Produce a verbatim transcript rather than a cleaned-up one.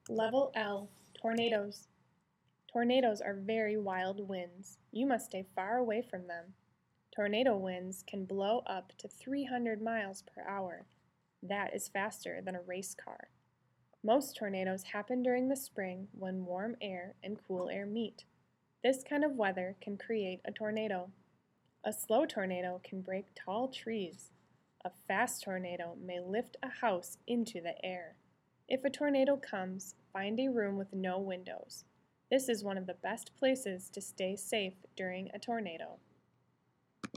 Level L, tornadoes. Tornadoes are very wild winds. You must stay far away from them. Tornado winds can blow up to three hundred miles per hour. That is faster than a race car. Most tornadoes happen during the spring when warm air and cool air meet. This kind of weather can create a tornado. A slow tornado can break tall trees. A fast tornado may lift a house into the air. If a tornado comes, find a room with no windows. This is one of the best places to stay safe during a tornado.